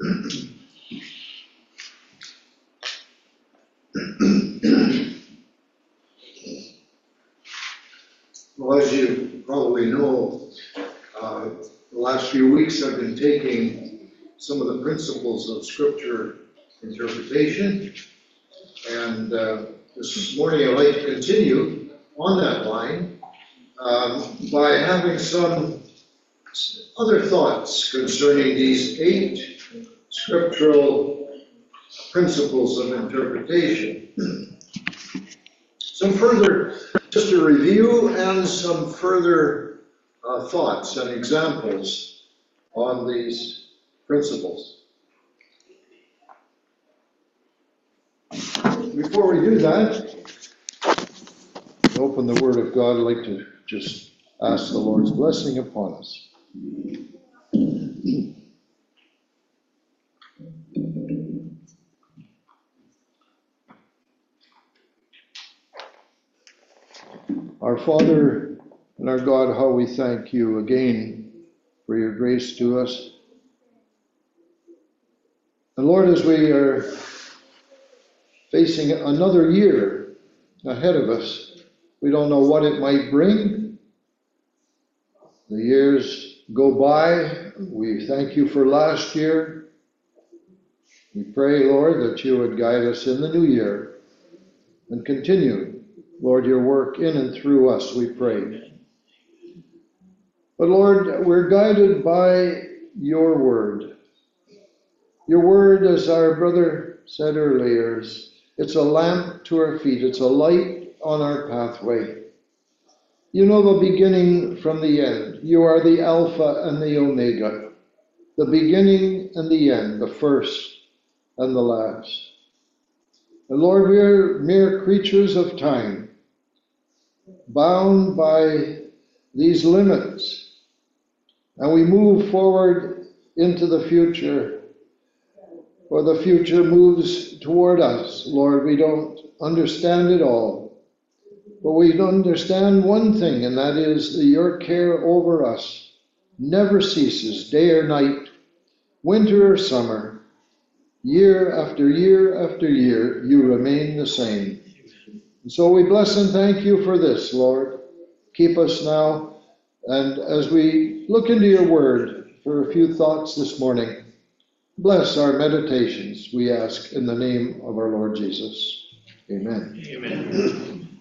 Well, as you probably know, the last few weeks I've been taking some of the principles of Scripture interpretation, and this morning I'd like to continue on that line by having some other thoughts concerning these 8 scriptural principles of interpretation. Some further, just a review and some further thoughts and examples on these principles. Before we do that, open the Word of God, I'd like to just ask the Lord's blessing upon us. Our Father and our God, how we thank you again for your grace to us. And Lord, as we are facing another year ahead of us, we don't know what it might bring. The years go by. We thank you for last year. We pray, Lord, that you would guide us in the new year and continue, Lord, your work in and through us, we pray. But Lord, we're guided by your word. Your word, as our brother said earlier, it's a lamp to our feet. It's a light on our pathway. You know the beginning from the end. You are the Alpha and the Omega, the beginning and the end, the first and the last. And Lord, we are mere creatures of time, bound by these limits, and we move forward into the future, or the future moves toward us. Lord, we don't understand it all, but we understand one thing, and that is that your care over us never ceases, day or night, winter or summer, year after year after year, you remain the same. And so we bless and thank you for this, Lord. Keep us now, and as we look into your word for a few thoughts this morning, bless our meditations, we ask in the name of our Lord Jesus. Amen. Amen.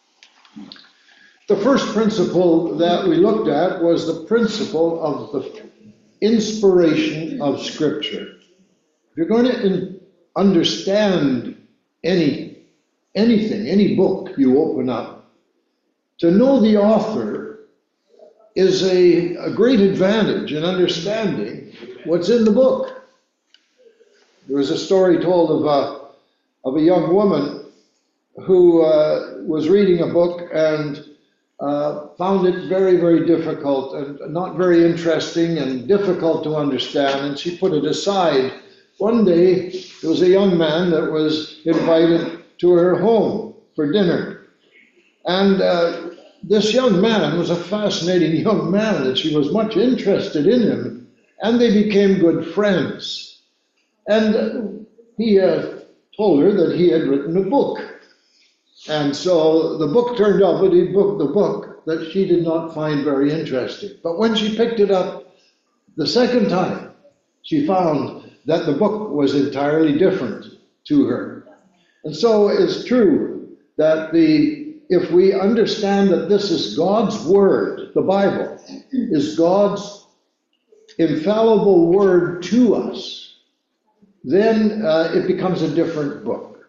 The first principle that we looked at was the principle of the inspiration of Scripture. If you're going to understand anything, any book you open up, to know the author is a great advantage in understanding what's in the book. There was a story told of a young woman who was reading a book and found it very, very difficult and not very interesting and difficult to understand, and she put it aside. One day, there was a young man that was invited to her home for dinner. And this young man was a fascinating young man, and she was much interested in him, and they became good friends. And he told her that he had written a book. And so the book turned out, but he booked the book that she did not find very interesting. But when she picked it up the second time, she found that the book was entirely different to her. And so it's true that if we understand that this is God's word, the Bible is God's infallible word to us, then it becomes a different book.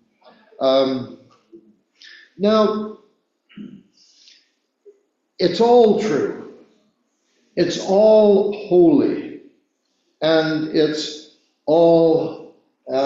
Now, it's all true. It's all holy. And it's all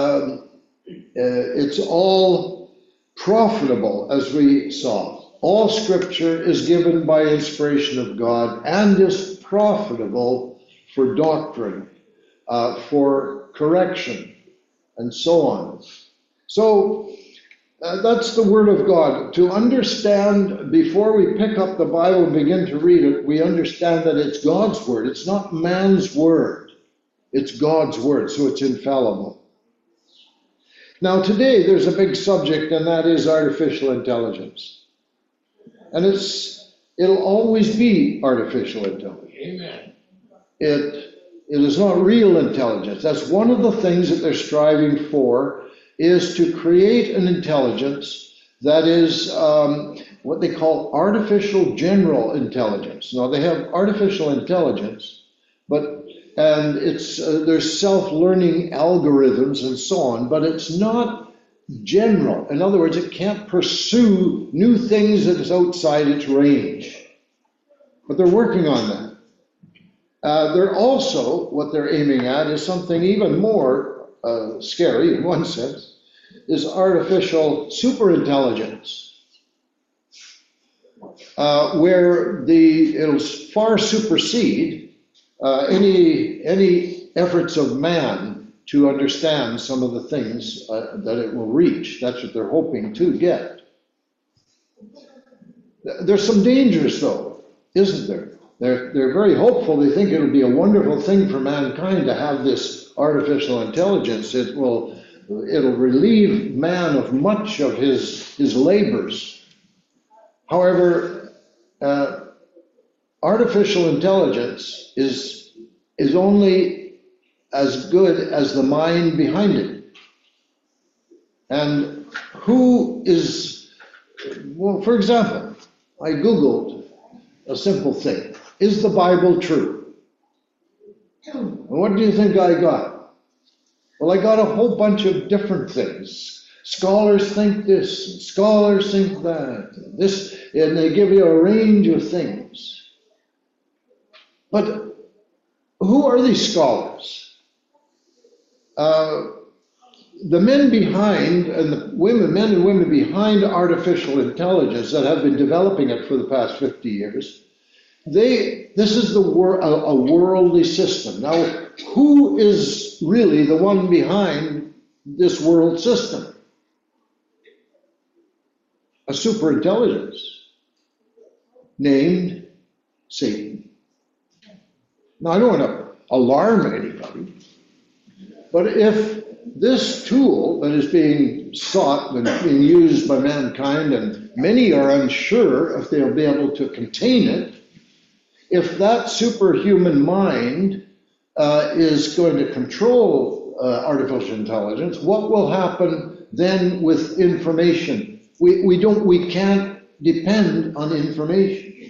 profitable, as we saw. All Scripture is given by inspiration of God and is profitable for doctrine, for correction, and so on. So that's the Word of God. To understand, before we pick up the Bible and begin to read it, we understand that it's God's Word. It's not man's Word. It's God's word, so it's infallible. Now today there's a big subject, and that is artificial intelligence. And it'll always be artificial intelligence. Amen. It is not real intelligence. That's one of the things that they're striving for, is to create an intelligence that is what they call artificial general intelligence. Now they have artificial intelligence, and there's self-learning algorithms and so on, but it's not general. In other words, it can't pursue new things that is outside its range. But they're working on that. They're also, what they're aiming at is something even more scary in one sense, is artificial superintelligence, where it'll far supersede any efforts of man to understand some of the things that it will reach. That's what they're hoping to get. There's some dangers, though, isn't there? They're very hopeful. They think it'll be a wonderful thing for mankind to have this artificial intelligence. It'll relieve man of much of his labors. However, artificial intelligence is only as good as the mind behind it. And well, for example, I Googled a simple thing. Is the Bible true? And what do you think I got? Well, I got a whole bunch of different things. Scholars think this, and scholars think that, and they give you a range of things. But who are these scholars? The men behind, and the men and women behind artificial intelligence that have been developing it for the past 50 years, this is a worldly system. Now, who is really the one behind this world system? A superintelligence named Satan. Now, I don't want to alarm anybody, but if this tool that is being sought and being used by mankind, and many are unsure if they'll be able to contain it, if that superhuman mind is going to control artificial intelligence, what will happen then with information? We can't depend on information.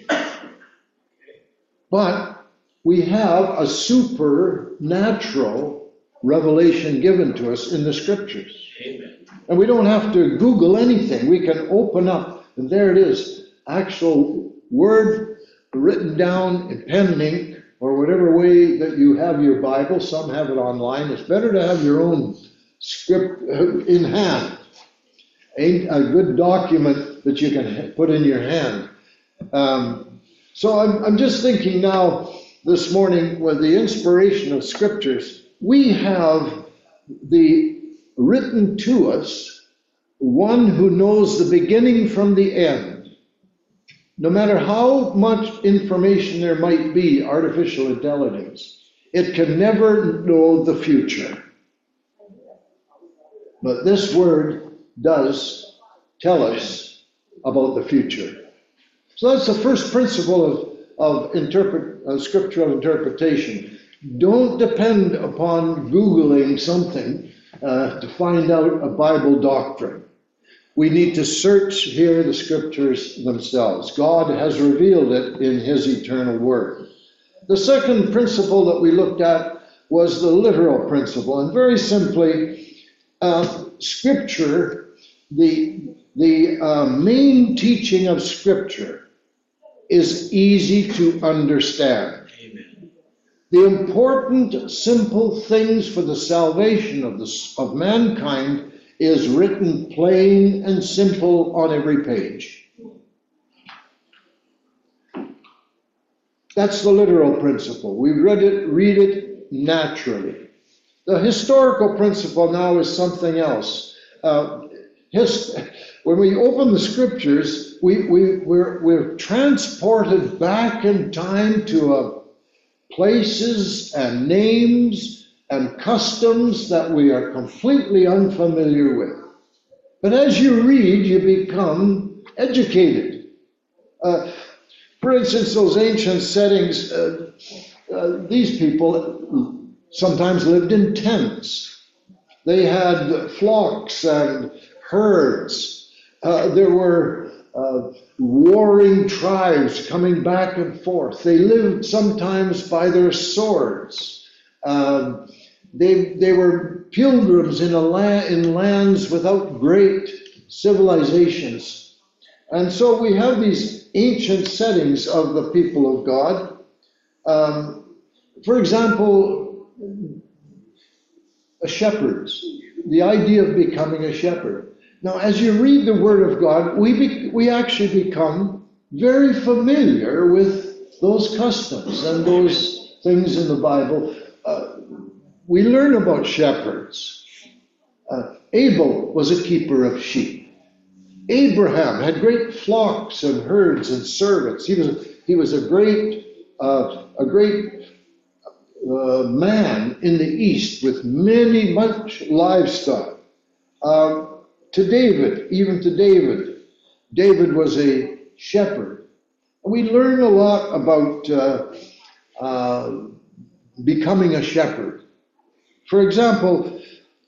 But we have a supernatural revelation given to us in the scriptures. Amen. And we don't have to Google anything. We can open up, and there it is, actual word written down in pen and ink, or whatever way that you have your Bible. Some have it online. It's better to have your own script in hand, a good document that you can put in your hand. So I'm just thinking now this morning, with the inspiration of scriptures, we have the written to us one who knows the beginning from the end. No matter how much information there might be, artificial intelligence, it can never know the future. But this word does tell us about the future. So that's the first principle of scriptural interpretation. Don't depend upon Googling something to find out a Bible doctrine. We need to search here the scriptures themselves. God has revealed it in his eternal word. The second principle that we looked at was the literal principle. And very simply, scripture, the main teaching of scripture is easy to understand. Amen. The important, simple things for the salvation of mankind is written plain and simple on every page. That's the literal principle. We read it naturally. The historical principle now is something else. When we open the scriptures, we're transported back in time to places and names and customs that we are completely unfamiliar with. But as you read, you become educated. For instance, those ancient settings, these people sometimes lived in tents. They had flocks and herds. There were warring tribes coming back and forth. They lived sometimes by their swords. They were pilgrims in lands without great civilizations. And so we have these ancient settings of the people of God. For example, shepherds, the idea of becoming a shepherd. Now, as you read the Word of God, we actually become very familiar with those customs and those things in the Bible. We learn about shepherds. Abel was a keeper of sheep. Abraham had great flocks and herds and servants. He was a great man in the east with much livestock. Even to David, David was a shepherd. We learn a lot about becoming a shepherd. For example,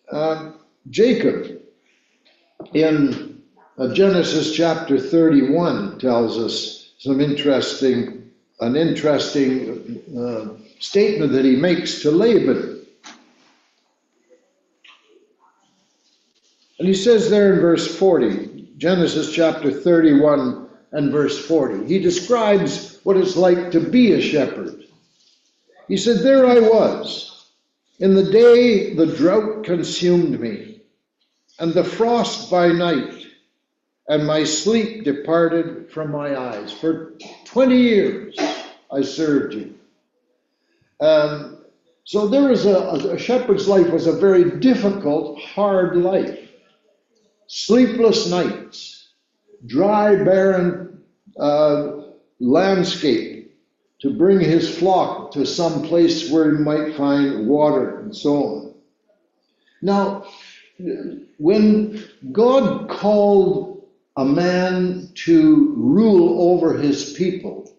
Jacob in Genesis chapter 31 tells us an interesting statement that he makes to Laban. And he says there in verse 40, Genesis chapter 31 and verse 40, he describes what it's like to be a shepherd. He said, "There I was, in the day the drought consumed me, and the frost by night, and my sleep departed from my eyes. For 20 years I served you." So there was a shepherd's life was a very difficult, hard life. Sleepless nights, dry, barren landscape to bring his flock to some place where he might find water and so on. Now, when God called a man to rule over his people,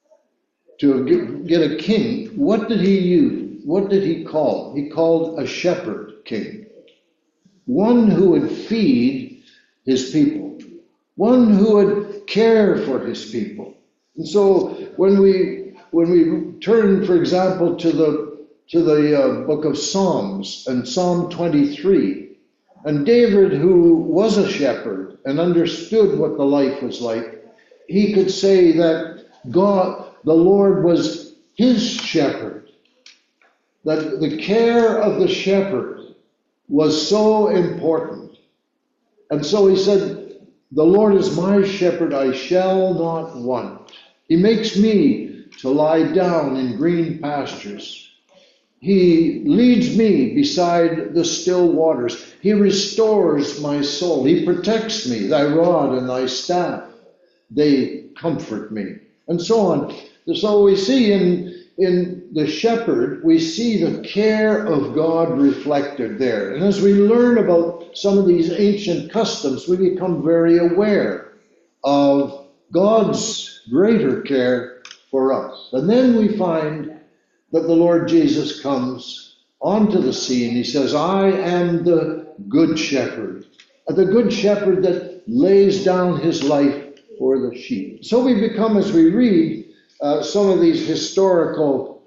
to get a king, what did he use? What did he call? He called a shepherd king. One who would feed his people. One who would care for his people. And so when we turn, for example, to the book of Psalms and Psalm 23, and David, who was a shepherd and understood what the life was like, he could say that God, the Lord, was his shepherd. That the care of the shepherd was so important. And so he said, "The Lord is my shepherd, I shall not want. He makes me to lie down in green pastures. He leads me beside the still waters. He restores my soul. He protects me. Thy rod and thy staff, they comfort me." And so on. So we see in the shepherd, we see the care of God reflected there. And as we learn about some of these ancient customs, we become very aware of God's greater care for us. And then we find that the Lord Jesus comes onto the scene. He says, "I am the good shepherd," the good shepherd that lays down his life for the sheep. So we become, as we read some of these historical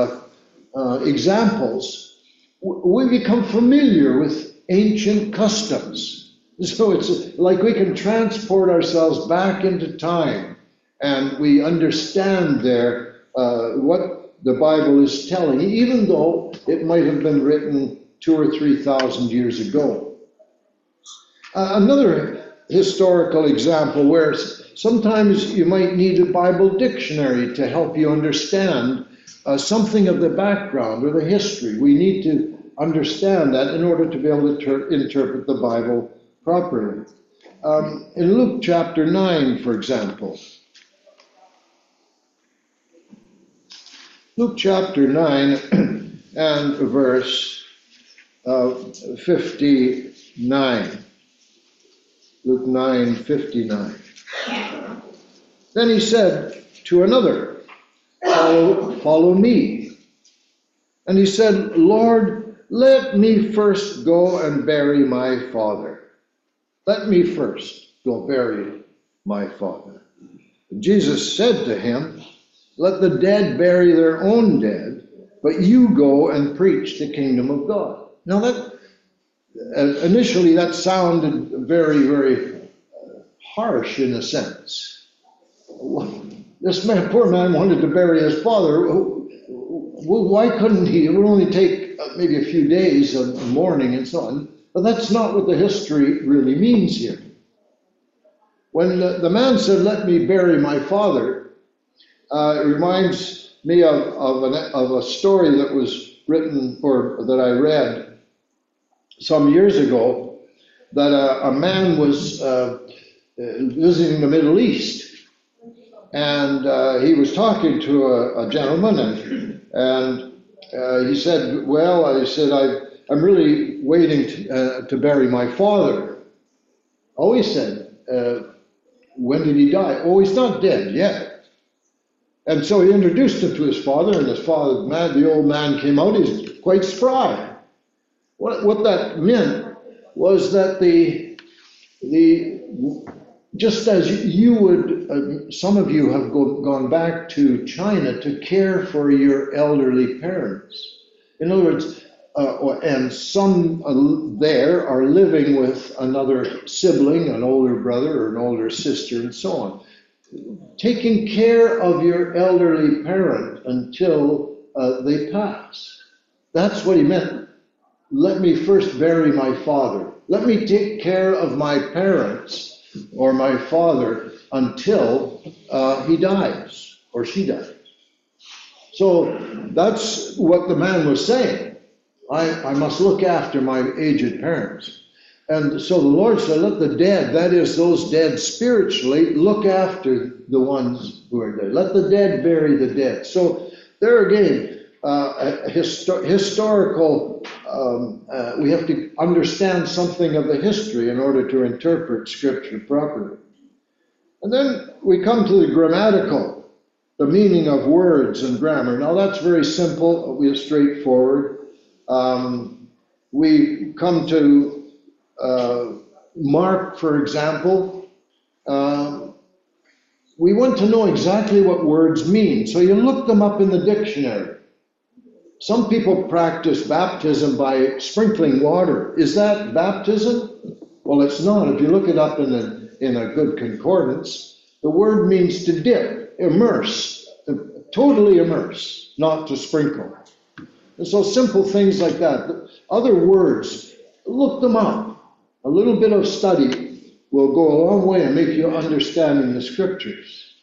examples, we become familiar with ancient customs. So it's like we can transport ourselves back into time, and we understand there what the Bible is telling, even though it might have been written 2,000 or 3,000 years ago. Another historical example where sometimes you might need a Bible dictionary to help you understand something of the background or the history. We need to understand that in order to be able to interpret the Bible properly. In Luke chapter 9, for example. Luke chapter 9, and verse 59. Luke 9:59. Then he said to another, follow me. And he said, Lord, let me first go and bury my father. Let me first go bury my father. And Jesus said to him, let the dead bury their own dead, but you go and preach the kingdom of God. Now that, initially that sounded very, very harsh in a sense. This man, poor man, wanted to bury his father. Why couldn't he? It would only take maybe a few days of mourning and so on. But that's not what the history really means here. When the man said, let me bury my father, it reminds me of a story that was written, or that I read some years ago, that a man was visiting the Middle East. And he was talking to a gentleman, and he said, I'm really waiting to bury my father. Oh, he said, when did he die? Oh, he's not dead yet. And so he introduced him to his father, and his father, the old man came out, he's quite spry. What that meant was that just as you would, some of you have gone back to China to care for your elderly parents. In other words, and some there are living with another sibling, an older brother or an older sister, and so on. Taking care of your elderly parent until they pass. That's what he meant. Let me first bury my father. Let me take care of my parents or my father until he dies or she dies. So that's what the man was saying. I must look after my aged parents. And so the Lord said, let the dead, that is those dead spiritually, look after the ones who are dead. Let the dead bury the dead. So there again, historical, we have to understand something of the history in order to interpret Scripture properly. And then we come to the grammatical, the meaning of words and grammar. Now that's very simple, we're straightforward. We come to Mark, for example. We want to know exactly what words mean, so you look them up in the dictionary. Some people practice baptism by sprinkling water. Is that baptism? Well, it's not. If you look it up in a good concordance, the word means to dip, immerse, to totally immerse, not to sprinkle. And so simple things like that. Other words, look them up. A little bit of study will go a long way in making you understanding the Scriptures.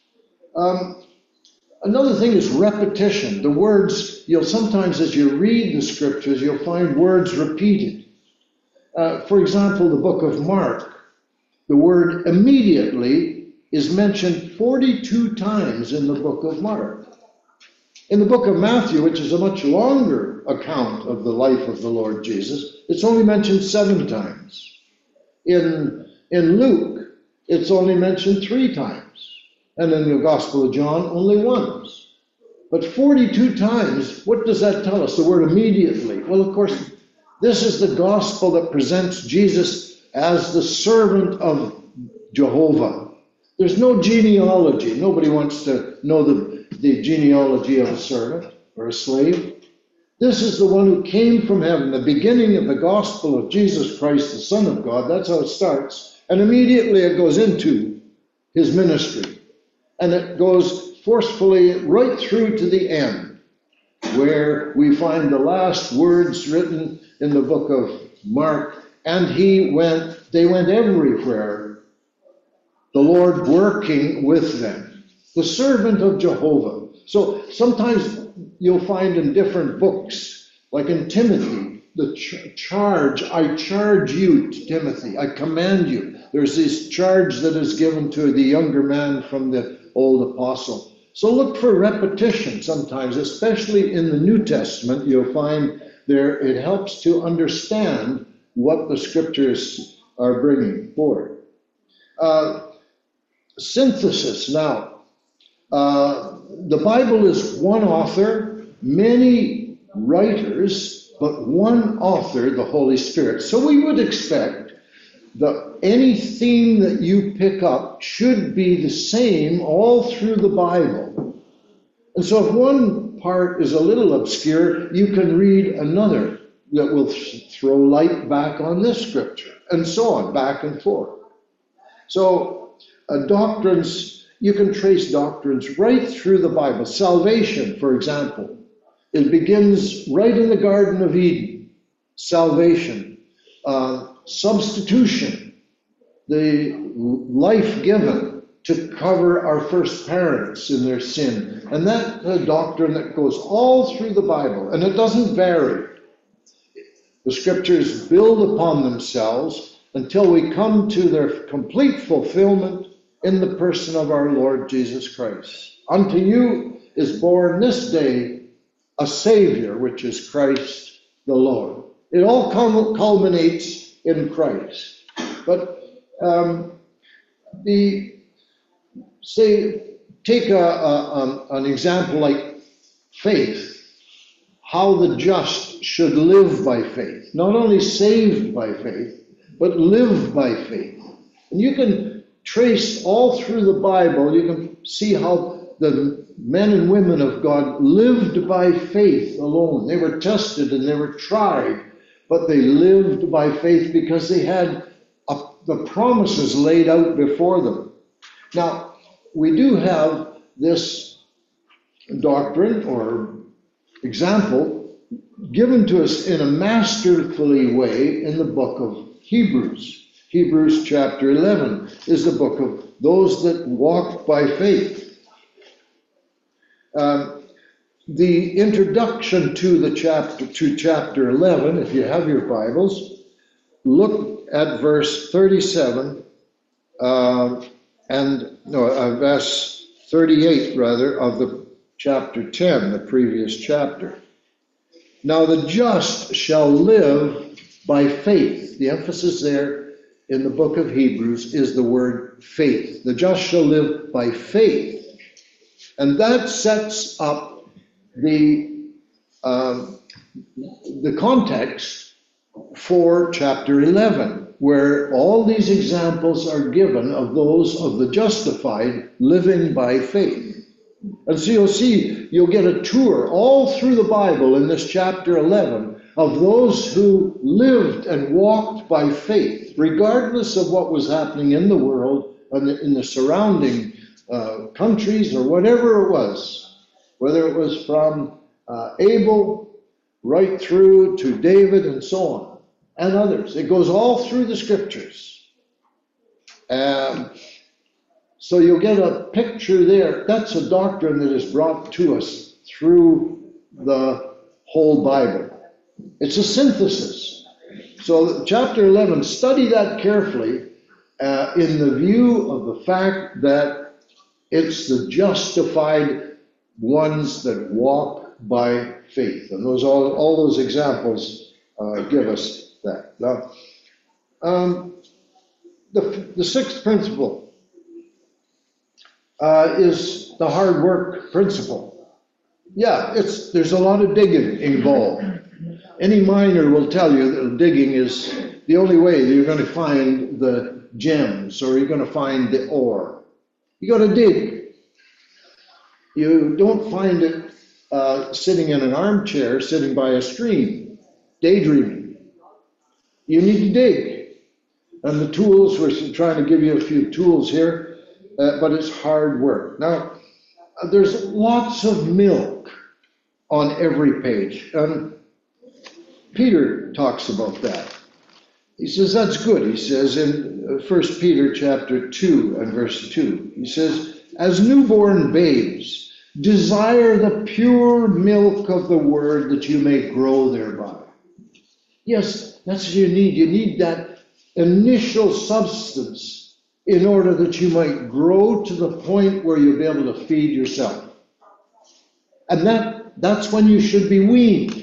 Another thing is repetition. The words, you'll sometimes as you read the Scriptures, you'll find words repeated. For example, the book of Mark, the word immediately is mentioned 42 times in the book of Mark. In the book of Matthew, which is a much longer account of the life of the Lord Jesus, it's only mentioned 7 times. In Luke, it's only mentioned 3 times. And in the Gospel of John, only once. But 42 times, what does that tell us? The word immediately. Well, of course, this is the gospel that presents Jesus as the servant of Jehovah. There's no genealogy. Nobody wants to know the genealogy of a servant or a slave. This is the one who came from heaven, the beginning of the gospel of Jesus Christ, the Son of God. That's how it starts. And immediately it goes into his ministry. And it goes forcefully right through to the end, where we find the last words written in the book of Mark. And they went everywhere, the Lord working with them. The servant of Jehovah. So sometimes you'll find in different books, like in Timothy, the charge, I charge you, Timothy, I command you. There's this charge that is given to the younger man from the old apostle. So look for repetition sometimes, especially in the New Testament. You'll find there it helps to understand what the scriptures are bringing forward. Synthesis now. The Bible is one author, many writers, but one author, the Holy Spirit. So we would expect that any theme that you pick up should be the same all through the Bible. And so if one part is a little obscure, you can read another that will throw light back on this scripture, and so on, back and forth. So doctrines, you can trace doctrines right through the Bible. Salvation, for example, it begins right in the Garden of Eden. Salvation. Substitution, the life given to cover our first parents in their sin. And that's a doctrine that goes all through the Bible, and it doesn't vary. The scriptures build upon themselves until we come to their complete fulfillment in the person of our Lord Jesus Christ. Unto you is born this day a Savior, which is Christ the Lord. It all culminates in Christ. But take an example like faith, how the just should live by faith, not only saved by faith, but live by faith. And you can trace all through the Bible, you can see how the men and women of God lived by faith alone. They were tested and they were tried, but they lived by faith because they had the promises laid out before them. Now, we do have this doctrine or example given to us in a masterfully way in the book of Hebrews. Hebrews chapter 11 is the book of those that walk by faith. The introduction to chapter 11, if you have your Bibles, look at verse 37 verse 38 rather of the chapter 10, the previous chapter. Now the just shall live by faith. The emphasis there in the book of Hebrews is the word faith. The just shall live by faith. And that sets up the context for chapter 11, where all these examples are given of those of the justified living by faith. And so you'll get a tour all through the Bible in this chapter 11 of those who lived and walked by faith, regardless of what was happening in the world and in the surrounding countries or whatever it was, whether it was from Abel right through to David and so on, and others. It goes all through the scriptures. So you'll get a picture there. That's a doctrine that is brought to us through the whole Bible. It's a synthesis. So chapter 11, study that carefully in the view of the fact that it's the justified ones that walk by faith. And all those examples give us that. Now, the sixth principle is the hard work principle. Yeah, there's a lot of digging involved. Any miner will tell you that digging is the only way that you're going to find the gems or you're going to find the ore. You got to dig. You don't find it sitting in an armchair, sitting by a stream, daydreaming. You need to dig. And the tools, we're trying to give you a few tools here, but it's hard work. Now, there's lots of milk on every page. And Peter talks about that. He says, that's good. He says in 1 Peter chapter 2 and verse 2, he says, as newborn babes, desire the pure milk of the word that you may grow thereby. Yes, that's what you need. You need that initial substance in order that you might grow to the point where you'll be able to feed yourself. And that's when you should be weaned.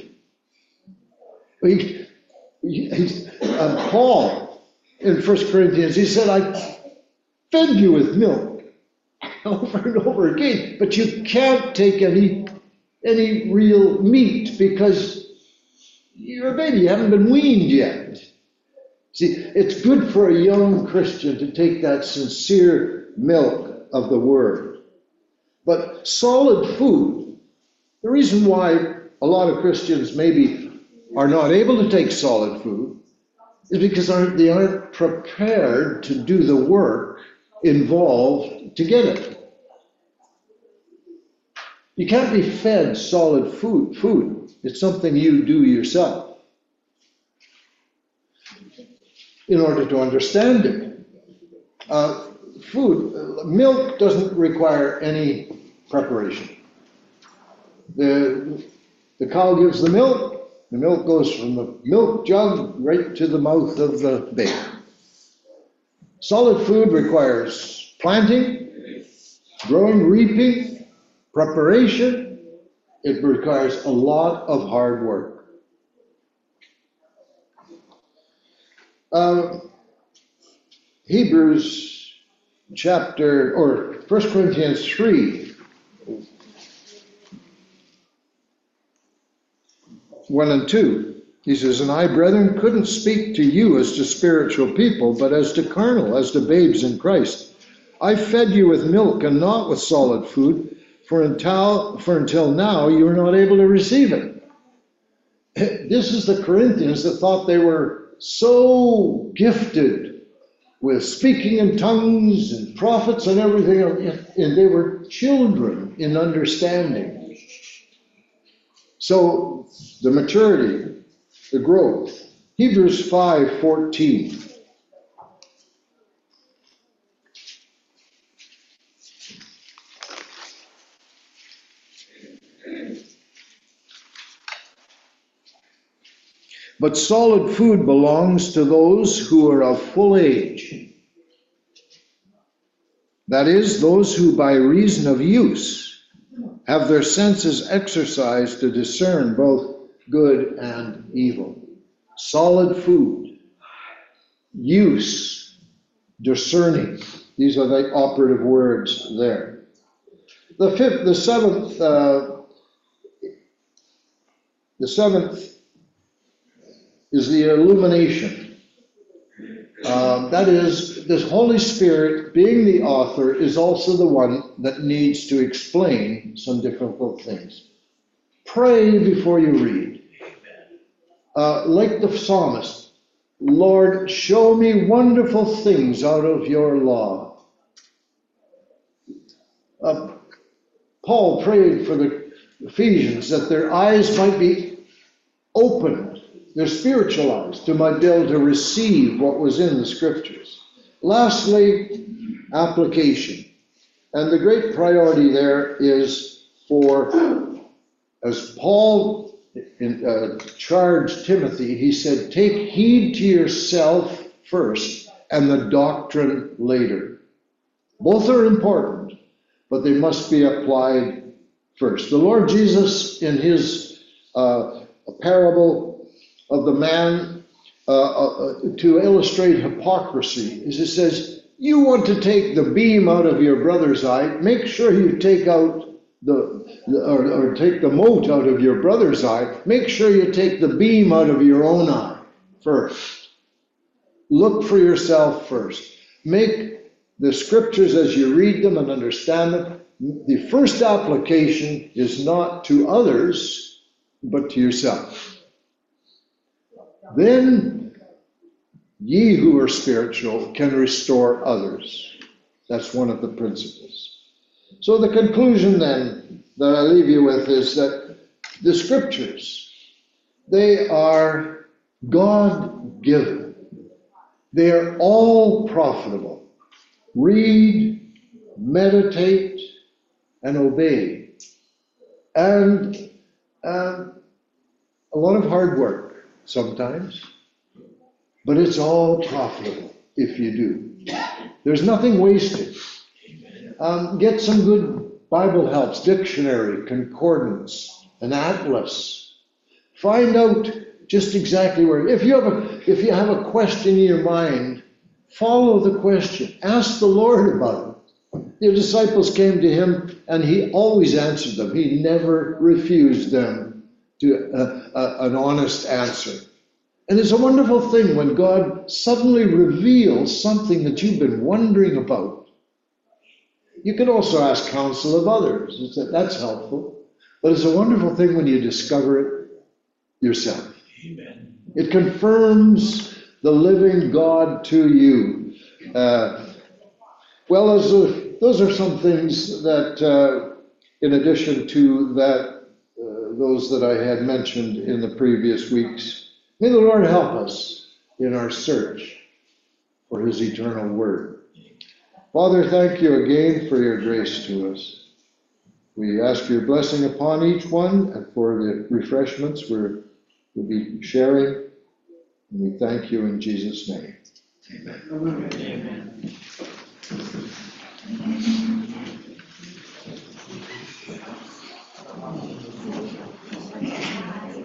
Paul, in 1 Corinthians, he said, I fed you with milk over and over again, but you can't take any real meat because you're a baby, you haven't been weaned yet. See, it's good for a young Christian to take that sincere milk of the Word. But solid food, the reason why a lot of Christians maybe are not able to take solid food is because they aren't prepared to do the work involved to get it. You can't be fed solid food. It's something you do yourself in order to understand it. Milk doesn't require any preparation. The cow gives the milk goes from the milk jug right to the mouth of the baby. Solid food requires planting, growing, reaping, preparation. It requires a lot of hard work. Hebrews chapter, or 1 Corinthians 3, 1 and 2. He says, and I, brethren, couldn't speak to you as to spiritual people, but as to carnal, as to babes in Christ. I fed you with milk and not with solid food, for until now you were not able to receive it. This is the Corinthians that thought they were so gifted with speaking in tongues and prophets and everything, and they were children in understanding. So the maturity, the growth. Hebrews 5:14. But solid food belongs to those who are of full age. That is, those who by reason of use have their senses exercised to discern both good and evil. Solid food, use, discerning. These are the operative words there. The seventh is the illumination. That is, this Holy Spirit, being the author, is also the one that needs to explain some difficult things. Pray before you read. Like the psalmist, Lord, show me wonderful things out of your law. Paul prayed for the Ephesians that their eyes might be opened, their spiritual eyes, to might be able to receive what was in the scriptures. Lastly, application. And the great priority there is for, as Paul charged Timothy, he said, take heed to yourself first and the doctrine later. Both are important, but they must be applied first. The Lord Jesus, in his parable of the man, to illustrate hypocrisy, is it says, you want to take the beam out of your brother's eye, make sure you take out or take the mote out of your brother's eye, make sure you take the beam out of your own eye first. Look for yourself first. Make the scriptures, as you read them and understand them, the first application is not to others, but to yourself. Then ye who are spiritual can restore others. That's one of the principles. So the conclusion then that I leave you with is that the scriptures, they are God-given. They are all profitable. Read, meditate, and obey. And a lot of hard work sometimes, but it's all profitable if you do. There's nothing wasted. Get some good Bible helps, dictionary, concordance, an atlas. Find out just exactly where. If you have a question in your mind, follow the question. Ask the Lord about it. The disciples came to him, and he always answered them. He never refused them to an honest answer. And it's a wonderful thing when God suddenly reveals something that you've been wondering about. You can also ask counsel of others. That's helpful. But it's a wonderful thing when you discover it yourself. Amen. It confirms the living God to you. Those are some things that, in addition to that, those that I had mentioned in the previous weeks. May the Lord help us in our search for his eternal word. Father, thank you again for your grace to us. We ask your blessing upon each one and for the refreshments we'll be sharing. And we thank you in Jesus' name. Amen. Amen.